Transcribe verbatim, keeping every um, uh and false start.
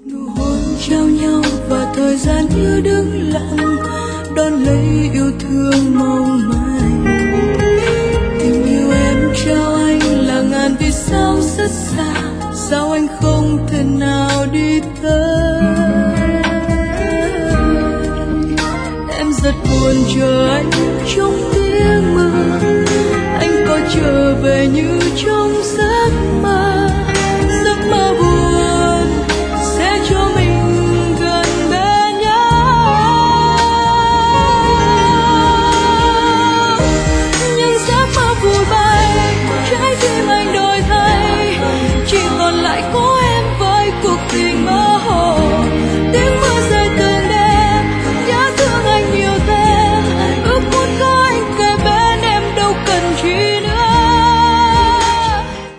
nụ hôn trao nhau và thời gian như đứng lặng đón lấy yêu thương mong manh. Tình yêu em trao anh là ngàn vì sao rất xa, sao anh không thể nào đi tới. Em rất buồn chờ anh trong tiếng mưa, anh có trở về như trong